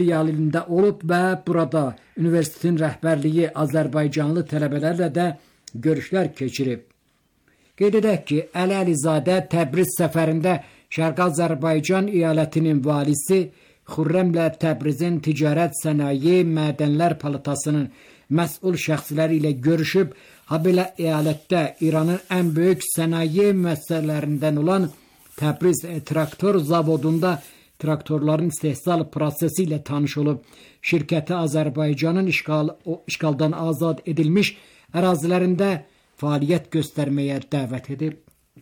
filialında olub və burada universitetin rəhbərliyi Azərbaycanlı tələbələrlə də görüşlər keçirib. Qeyd edək ki, Əli Əlizadə Təbriz səfərində Şərqi Azərbaycan əyalətinin valisi Xürrəmlə Təbrizin ticarət, sənaye, mədənlər palatasının məsul şəxsləri ilə görüşüb, habelə əyalətdə İranın ən böyük sənaye müəssisələrindən olan Təbriz traktor zavodunda traktorların istehsal prosesi ilə tanış olub. Şirkəti Azərbaycanın işgal, işgaldan azad edilmiş ərazilərində fəaliyyət göstərməyə dəvət edib.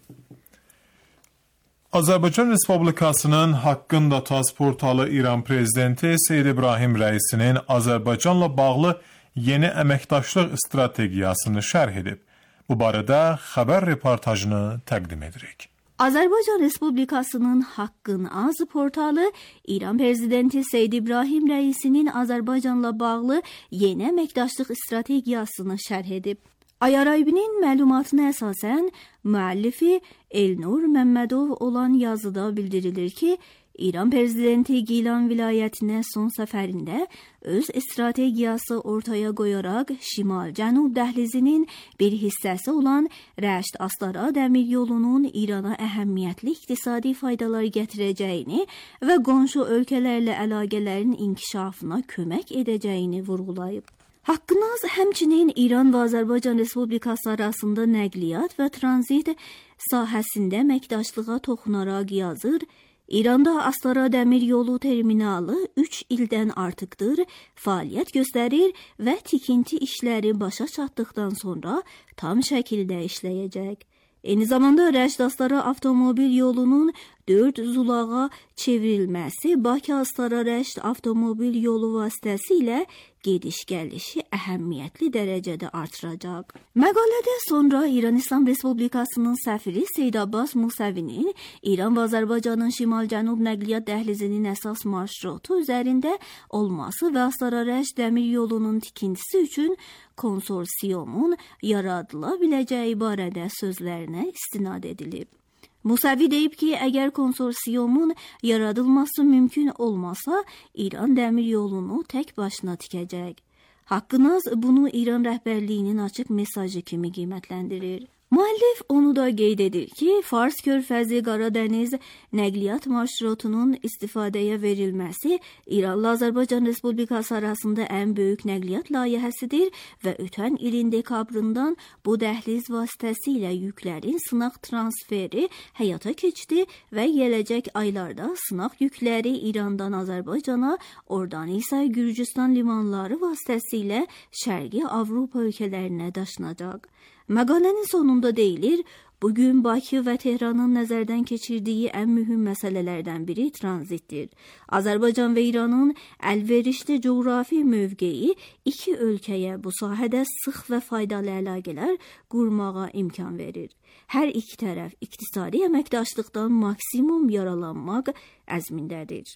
Azərbaycan Respublikasının Haqqında Taz portalı İran Prezidenti Seyyid İbrahim Rəisinin Azərbaycanla bağlı yeni əməkdaşlıq strategiyasını şərh edib. Bu barədə xəbər reportajını təqdim edirik. Azərbaycan Respublikasının Haqqın Az portalı İran Prezidenti Seyyid İbrahim Rəisinin Azərbaycanla bağlı yeni əməkdaşlıq strategiyasını şərh edib. Ayaraybinin məlumatına əsasən, müəllifi Elnur Məmmədov olan yazıda bildirilir ki, İran Prezidenti Gilan vilayətinə son səfərində öz strategiyası ortaya qoyaraq Şimal-Cənub dəhlizinin bir hissəsi olan Rəşd-Astara dəmir yolunun İrana əhəmiyyətli iqtisadi faydalar gətirəcəyini və qonşu ölkələrlə əlaqələrin inkişafına kömək edəcəyini vurğulayıb. Haqqınız həmçinin İran və Azərbaycan Respublikası arasında nəqliyyat və tranzit sahəsində əməkdaşlığa toxunaraq yazır, İranda Astara dəmir yolu terminalı üç ildən artıqdır, fəaliyyət göstərir və tikinti işləri başa çatdıqdan sonra tam şəkildə işləyəcək. Eyni zamanda Rəşd-Astara avtomobil yolunun dörd zulağa çevrilməsi Bakı-Astara-Rəşd avtomobil yolu vasitəsilə gediş-gəlişi əhəmiyyətli dərəcədə artıracaq. Məqalədə sonra İran İslam Respublikasının səfiri Seyyid Abbas Musəvinin İran və Azərbaycanın Şimal-Cənub nəqliyyat dəhlizinin əsas marşrutu üzərində olması və Astara-Rəşd dəmir yolunun tikintisi üçün konsorsiumun yaradıla biləcəyi barədə sözlərinə istinad edilib. Musəvi deyib ki, əgər konsorsiumun yaradılması mümkün olmasa, İran dəmir yolunu tək başına tikəcək. Haqqınız bunu İran rəhbərliyinin açıq mesajı kimi qiymətləndirir. Müəllif onu da qeyd edir ki, Fars körfəzi Qaradəniz nəqliyyat marşrutunun istifadəyə verilməsi İranla Azərbaycan Respublikası arasında ən böyük nəqliyyat layihəsidir və ötən ilin dekabrından bu dəhliz vasitəsilə yüklərin sınaq transferi həyata keçdi və gələcək aylarda sınaq yükləri İrandan Azərbaycana, oradan isə Gürcüstan limanları vasitəsilə Şərqi Avropa ölkələrinə daşınacaq. Məqalənin sonunda deyilir, bugün Bakı və Tehranın nəzərdən keçirdiyi ən mühüm məsələlərdən biri tranzitdir. Azərbaycan və İranın əlverişli coğrafi mövqeyi iki ölkəyə bu sahədə sıx və faydalı əlaqələr qurmağa imkan verir. Hər iki tərəf iqtisadi əməkdaşlıqdan maksimum yaralanmaq əzmindədir.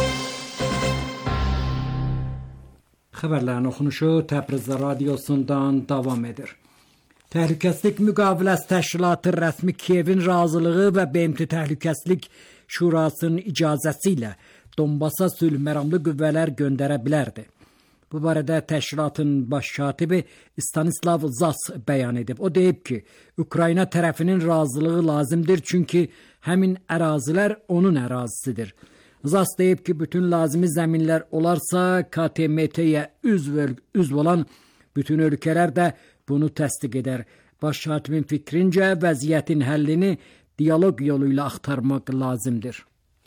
Xəbərlərin oxunuşu Təbriz radiosundan davam edir. Təhlükəsizlik Müqaviləsi Təşkilatı rəsmi Kiyevin razılığı və B M T Təhlükəsizlik Şurasının icazəsi ilə Donbasa sülh məramlı qüvvələr göndərə bilərdi. Bu barədə təşkilatın baş katibi Stanislav Zas bəyan edib. O deyib ki, Ukrayna tərəfinin razılığı lazımdır, çünki həmin ərazilər onun ərazisidir. Zas deyib ki, bütün lazımi zəminlər olarsa K T M T-yə üzv, üzv olan bütün ölkələr də bunu təsdiq edər. Baş katibin fikrincə vəziyyətin həllini diyaloq yolu ilə axtarmaq lazımdır.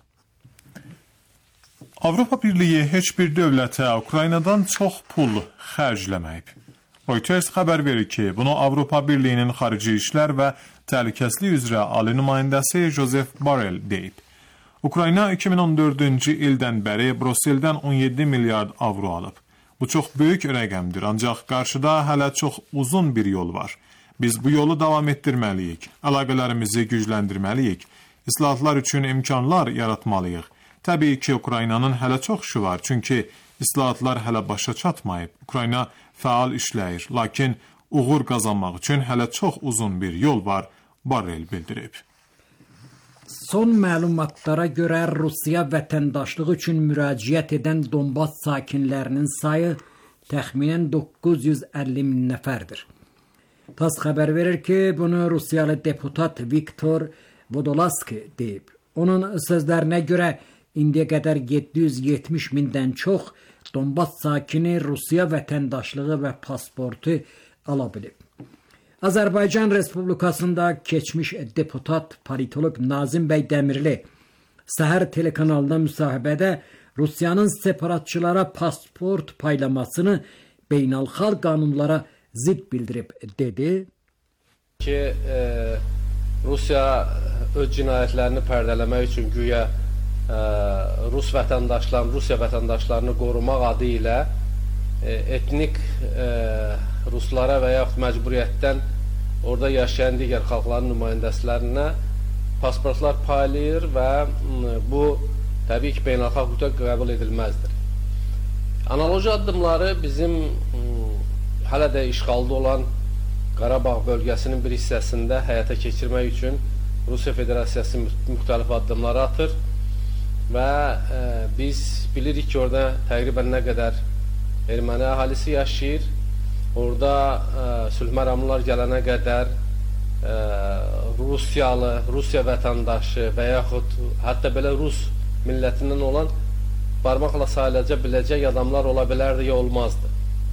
Avropa Birliyi heç bir dövlətə Ukraynadan çox pul xərcləməyib. Reuters xəbər verir ki, bunu Avropa Birliyinin xarici işlər və təhlükəsizlik üzrə ali nümayəndəsi Joseph Borrell deyib. Ukrayna iki min on dördüncü ildən bəri Brüsseldən on yeddi milyard avro alıb. Bu çox böyük rəqəmdir, ancaq qarşıda hələ çox uzun bir yol var. Biz bu yolu davam etdirməliyik, əlaqələrimizi gücləndirməliyik, islahatlar üçün imkanlar yaratmalıyıq. Təbii ki, Ukraynanın hələ çox işi var, çünki islahatlar hələ başa çatmayıb. Ukrayna fəal işləyir, lakin uğur qazanmaq üçün hələ çox uzun bir yol var, Borrell bildirib. Son məlumatlara görə Rusiya vətəndaşlığı üçün müraciət edən Donbas sakinlərinin sayı təxminən doqquz yüz əlli min nəfərdir. TASS xəbər verir ki, bunu Rusiyalı deputat Viktor Vodolaski deyib. Onun sözlərinə görə indiyə qədər yeddi yüz yetmiş mindən çox Donbas sakini Rusiya vətəndaşlığı və pasportu ala bilib. Azərbaycan Respublikasında keçmiş deputat politolog Nazim bəy Dəmirli Səhər telekanalında müsahibədə Rusiyanın separatçılara pasport paylamasını beynəlxalq qanunlara zidd bildirib dedi ki, e, Rusiya öz cinayətlərini pərdələmək üçün güya e, Rus vətəndaşlarını, Rusiya vətəndaşlarını qorumaq adı ilə e, etnik e, Ruslara və yaxud məcburiyyətdən orada yaşayan digər xalqların nümayəndəsilərinə pasportlar paylayır və bu təbii ki, beynəlxalq hüquqa qəbul edilməzdir. Analoji addımları bizim hələ də işğalda olan Qarabağ bölgəsinin bir hissəsində həyata keçirmək üçün Rusiya Federasiyası müxtəlif addımları atır və e, biz bilirik ki, orada təqribən nə qədər erməni əhalisi yaşayır. Orada e, sülh məramlılar gələnə qədər e, Rusiyalı, Rusiya vətəndaşı və yaxud hətta belə Rus millətindən olan barmaqla sayılacaq biləcək adamlar ola bilərdi ya olmazdı.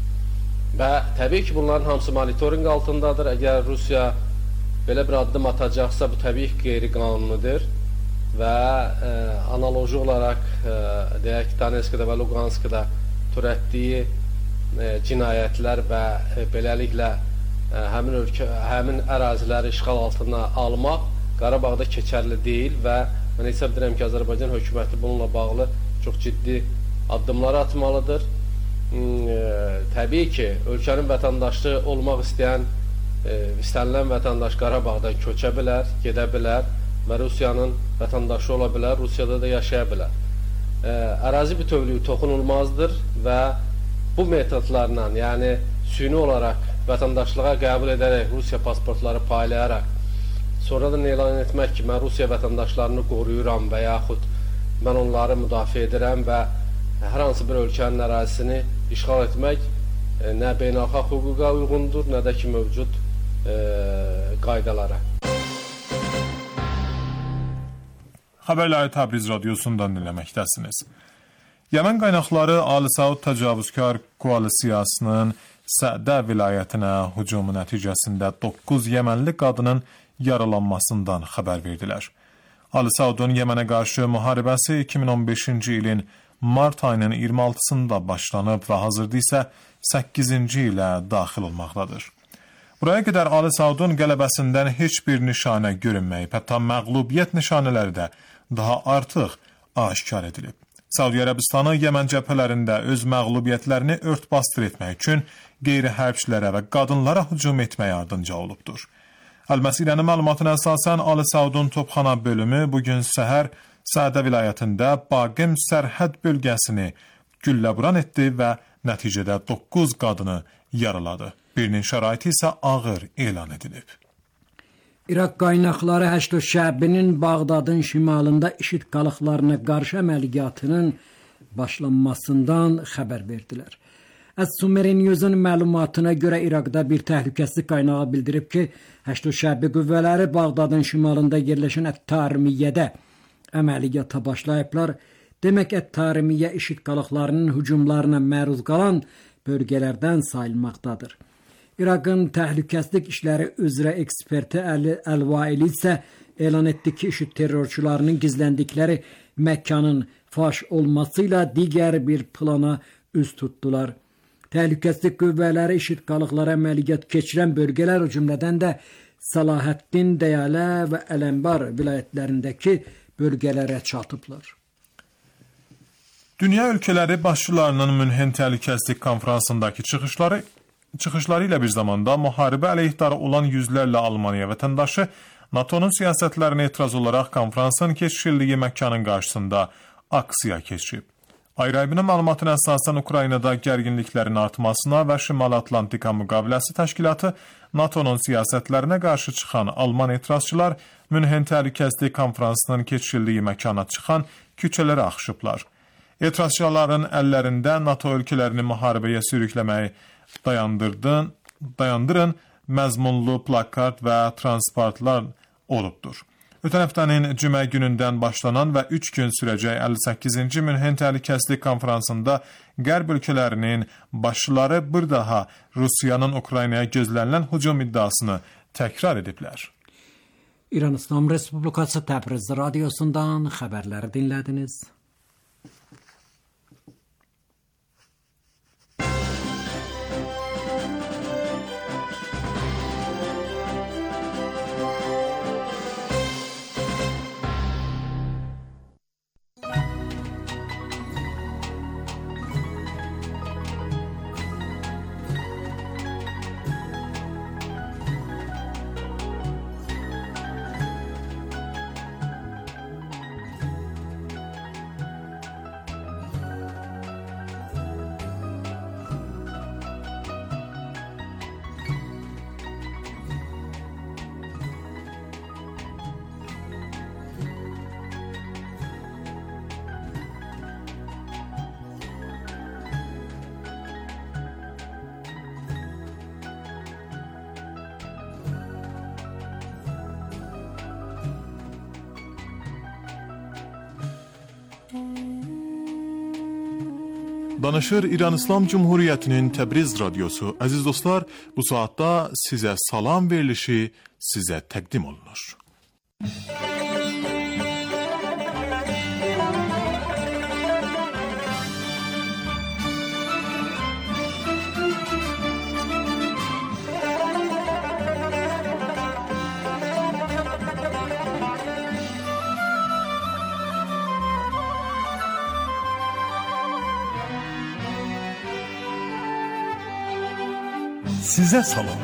Və təbii ki, bunların hamısı monitoring altındadır. Əgər Rusiya belə bir addım atacaqsa, bu təbii ki, qeyri-qanunidir və e, analoji olaraq e, deyək ki, Donetskdə və Luganskda törətdiyi e, cinayətlər və e, beləliklə e, həmin ölkə, həmin əraziləri işğal altına almaq Qarabağda keçərli deyil və mən hesab edirəm ki, Azərbaycan hökuməti bununla bağlı çox ciddi addımlar atmalıdır. E, təbii ki, ölkənin vətəndaşı olmaq istəyən, e, istənilən vətəndaş Qarabağdan köçə bilər, gedə bilər və Rusiyanın vətəndaşı ola bilər, Rusiyada da yaşaya bilər. E, ərazi bütövlüyü toxunulmazdır və bu metodlarla, yəni süni olaraq vətəndaşlığa qəbul edərək, Rusiya pasportları paylayaraq, sonradan elan etmək ki, mən Rusiya vətəndaşlarını qoruyuram və yaxud mən onları müdafiə edirəm və hər hansı bir ölkənin ərazisini işğal etmək e, nə beynəlxalq hüquqa uyğundur, nə də ki, mövcud e, qaydalara. Xəbərləri Təbriz radiosundan dinləməkdəsiniz. Yəmən qaynaqları Ali Saud təcavüzkar koalisiyasının Sədə vilayətinə hücumu nəticəsində doqquz yəmənli qadının yaralanmasından xəbər verdilər. Ali Saudun Yəmənə qarşı müharibəsi iki min on beşinci ilin mart ayının iyirmi altısında başlanıb və hazırda isə səkkizinci ilə daxil olmaqdadır. Buraya qədər Ali Saudun qələbəsindən heç bir nişanə görünməyib, hətta məğlubiyyət nişanələri də daha artıq aşkar edilib. Saudi Ərəbistanı Yəmən cəbhələrində öz məğlubiyyətlərini ört-bastır etmək üçün qeyri-hərbçilərə və qadınlara hücum etməyə ardınca olubdur. Əl-Məsirənin məlumatına əsasən Ali Saudun topxana bölümü bugün səhər Sədə vilayətində Baqim sərhəd bölgəsini gülləburan etdi və nəticədə doqquz qadını yaraladı. Birinin şəraiti isə ağır elan edilib. İraq qaynaqları Həşd şəbinin Bağdadın şimalında IŞİD qalıqlarına qarşı əməliyyatının başlanmasından xəbər verdilər. As-Sumeri News'un məlumatına görə İraqda bir təhlükəsizlik qaynağı bildirib ki, Həşd şəbi qüvvələri Bağdadın şimalında yerləşən Ət-Tarimiyyədə əməliyyata başlayıblar. Demək, Ət-Tarimiyyə IŞİD qalıqlarının hücumlarına məruz qalan bölgələrdən sayılmaqdadır. İraqın təhlükəsizlik işləri üzrə eksperti Əl-Vaili isə elan etdi ki, IŞİD terrorçularının gizləndikləri məkanın faş olmasıyla digər bir plana üz tutdular. Təhlükəsizlik qüvvələri IŞİD qalıqları əməliyyat keçirən bölgələr, o cümlədən də Salahəddin, Dəyalə və Ələmbar vilayətlərindəki bölgələrə çatıblar. Dünya ölkələri başçılarının Münhen Təhlükəsizlik Konfransındakı çıxışları Çıxışları ilə bir zamanda müharibə əleyhdarı olan yüzlərlə Almaniya vətəndaşı NATO'nun siyasətlərinə etiraz olaraq konfransın keçirildiyi məkanın qarşısında aksiya keçirib. Ayrı-ayrı məlumatına əsasən Ukraynada gərginliklərin artmasına və Şimali Atlantika Müqaviləsi Təşkilatı NATO'nun siyasətlərinə qarşı çıxan Alman etirazçılar Münhen Təhlükəsizlik Konfransının keçirildiyi məkana çıxan küçələrə axışıblar. Etirazçıların əllərində NATO ölkələrini müharibəyə sürükləməyi Dayandırdın, dayandırın məzmunlu plakat və transparentlar olubdur. Ötən həftənin cümə günündən başlanan və üç gün sürəcək əlli səkkizinci Münhen Təhlükəsizlik Konferansında Qərb ölkələrinin başçıları bir daha Rusiyanın Ukraynaya gözlənilən hücum iddiasını təkrar ediblər. İran İslam Respublikası Təbriz radiosundan xəbərləri dinlədiniz. Danışır İran İslam Cumhuriyyətinin Təbriz radiosu. Əziz dostlar, bu saatda sizə salam verilişi sizə təqdim olunur. Sizə salam.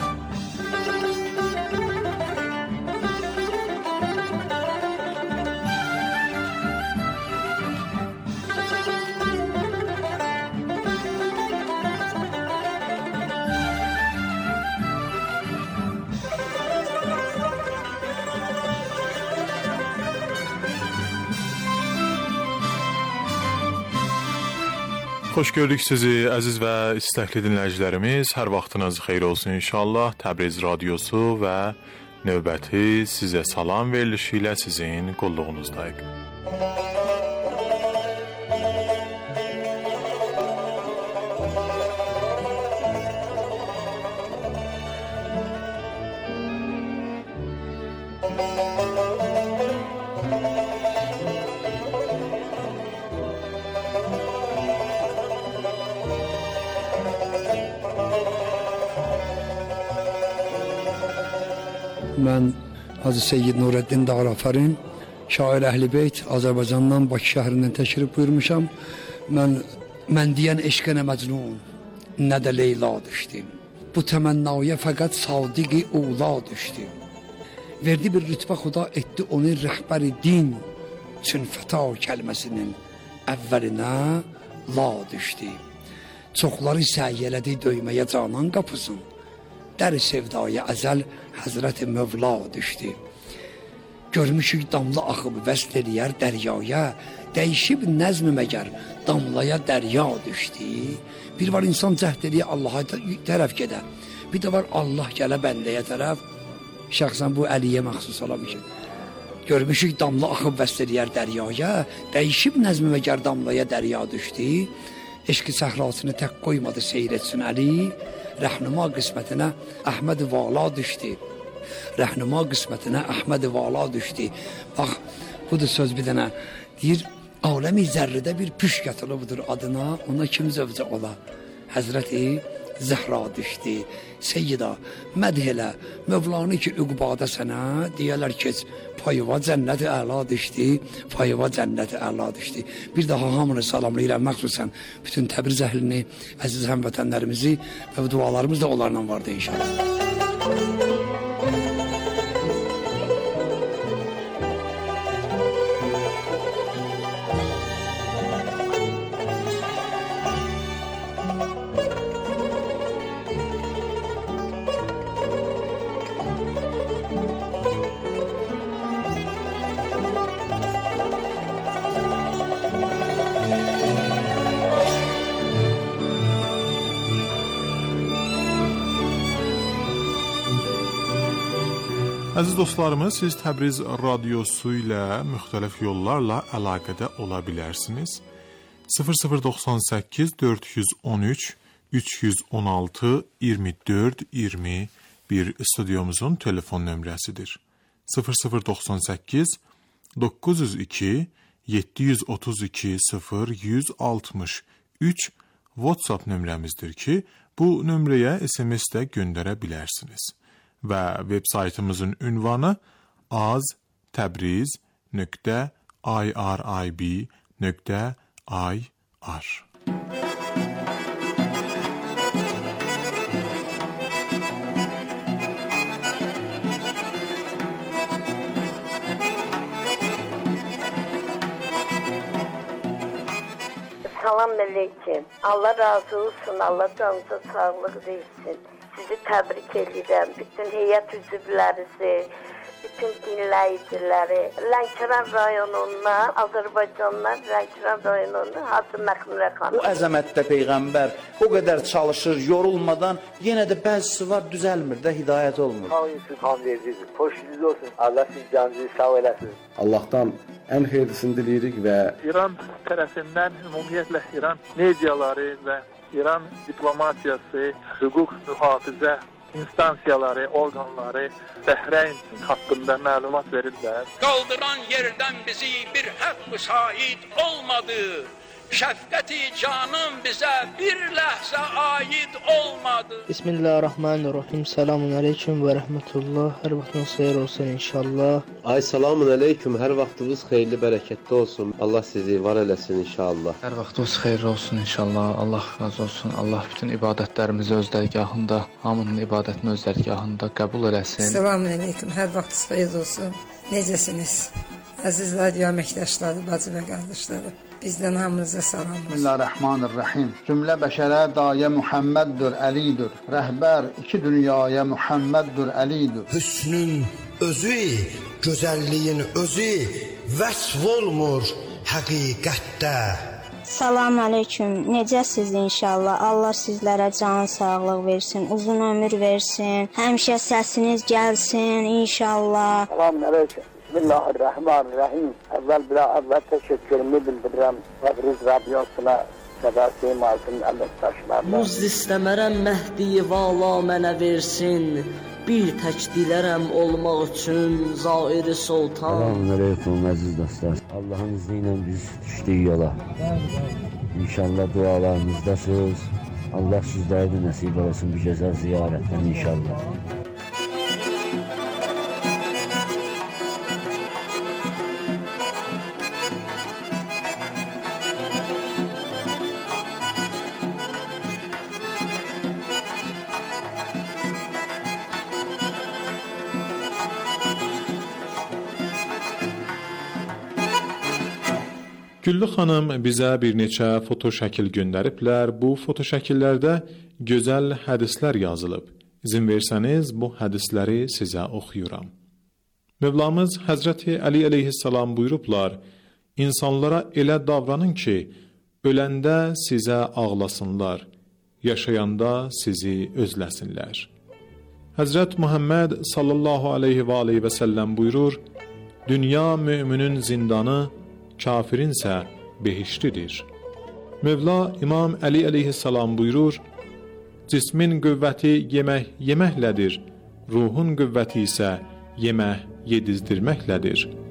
Xoş gördük sizi, əziz və istəkli dinləyicilərimiz. Hər vaxtınız xeyir olsun inşallah. Təbriz radiosu və növbəti sizə salam verilişi ilə sizin qulluğunuzdayıq. Mən Hacı Seyyid Nureddin Dağrafarin, şair Əhl-i Beyt, Azərbaycandan Bakı şəhərindən təşrif buyurmuşam. Mən, mən deyən eşqənə məcnun, nə də Leyla düşdüm. Bu təmənnaya fəqət sadiqi ula düşdüm. Verdi bir rütbə xuda etdi onun rəhbəri din, çün fəta kəlməsinin əvvəlinə la düşdü. Çoxları səyyələdi döyməyə canan qapısın. Dəri sevdaya əzəl Həzrət-i Mövla düşdü. Görmüşük damla axıb vəsl eləyər dəryaya, dəyişib nəzmi məgər damlaya dərya düşdü. Bir var insan cəhd eləyir Allaha tərəf gedə, bir də var Allah gələ bəndəyə tərəf. Şəxsən bu Əliyə məxsus ola bir şey. Görmüşük damla axıb vəsl eləyər dəryaya, dəyişib nəzmi məgər damlaya dərya düşdü. Eşqi səhrasını tək qoymadı seyr etsin Əli, rəhnuma qismətinə Əhməd-i Vala düşdü. Rəhnuma qismətinə Əhməd-i Vala düşdü. Bax, budur söz bir dənə. Deyir, aləmi zərridə bir püş qətılıbdır adına, ona kim zövcə ola? Həzrət-i Zəhra düşdü. Seyyida, mədh elə, Mövlanı ki, üqbada sənə, deyələr keç, payıva cənnət-i əla düşdü, payıva cənnət-i əla düşdü. Bir daha hamını salamlayıram, məxsusən bütün Təbriz əhlini, əziz həmvətənlərimizi və dualarımız da onlarla vardı inşallah. Əziz dostlarımız, siz Təbriz radiosu ilə müxtəlif yollarla əlaqədə ola bilərsiniz. sıfır sıfır doxsan səkkiz dörd yüz on üç üç yüz on altı iyirmi dörd iyirmi bir stüdyomuzun telefon nömrəsidir. sıfır sıfır doxsan səkkiz doqquz yüz iki yeddi yüz otuz iki sıfır yüz altmış üç WhatsApp nömrəmizdir ki, bu nömrəyə S M S də göndərə bilərsiniz. Və web saytımızın ünvanı az təbriz nöqtə irib nöqtə ir. Salam aleyküm. Allah razı olsun. Allah canınıza sağlıq versin. Sizi təbrik edirəm. Bütün heyət üzvlərinizi, bütün dinləyiciləri. Lənkəran rayonundan, Azərbaycandan Lənkəran rayonundan Hacı Məxmurə xanım. Bu əzəmətdə Peyğəmbər o qədər çalışır, yorulmadan, yenə də bəzisi var, düzəlmir də, hidayət olmur. Hamınızı kan vericidir. Hoşunuz olsun. Allah siz canınızı sağ eləsin. Allah'tan en hayırlısını dileyirik ve İran tərəfindən ümumiyyətlə İran mediaları və İran diplomatiyası, hüquq mühafizə instansiyaları, orqanları Bəhreyn haqqında məlumat verirlər. Qaldıran yerdən bizi bir haqq şahid olmadı. Şəfqəti canım bizə bir ləhzə aid olmadı. Bismillahirrahmanirrahim. Selamun aleyküm və rəhmətullah. Hər vaxtınız xeyir olsun inşallah. Ay selamun aleyküm. Hər vaxtınız xeyirli, bərəkətli olsun. Allah sizi var eləsin inşallah. Hər vaxtınız xeyirli olsun inşallah. Allah razı olsun. Allah bütün ibadətlərimizi öz dərgahında, hamının ibadətini öz dərgahında qəbul eləsin. Selamun aleyküm. Hər vaxtınız xeyir olsun. Necəsiniz? Əziz radio əməkdaşları, bacı və qardaşları. Bizdən hamınıza salam olsun. Bismillahirrahmanirrahim. Cümlə bəşərə dayə Muhammeddur, Əlidir. Rəhbər iki dünyaya Muhammeddur, Əlidir. Hüsnün özü, gözəlliyin özü vəsf olmur həqiqətdə. Salam aleyküm. Necəsiz inşallah? Allah sizlərə can sağlıq versin, uzun ömür versin. Həmişə səsiniz gəlsin inşallah. Salam aleyküm. Bismillahirrahmanirrahim. Əvvəl bir əvvəl təşəkkürümü bildirirəm Təbriz radiosuna, Səbəsi Martin əməkdaşlarına. Muzd istəmərəm Məhdi vala mənə versin. Bir tək dilərəm olmaq üçün Zairi Sultan. Selamun aleyküm əziz dostlar. Allah'ın izni ilə biz düşdük yola. İnşallah dualarınızdasınız. Allah sizlərə də nəsib olsun bu gözəl ziyarətdən inşallah. Güllü xanım bizə bir neçə foto şəkil göndəriblər. Bu foto şəkillərdə gözəl hədislər yazılıb. İzin versəniz bu hədisləri sizə oxuyuram. Mövlamız Həzrəti Əli əleyhissalam buyurublar: İnsanlara elə davranın ki, öləndə sizə ağlasınlar, yaşayanda sizi özləsinlər. Həzrət Muhammed sallallahu aleyhi və aleyhi və səlləm buyurur: Dünya müminin zindanı, kafirinsə behiştidir. Mövla İmam Əli əleyhissalam buyurur: Cismin qüvvəti yemək yeməklədir, ruhun qüvvəti isə yemək yedizdirməklədir.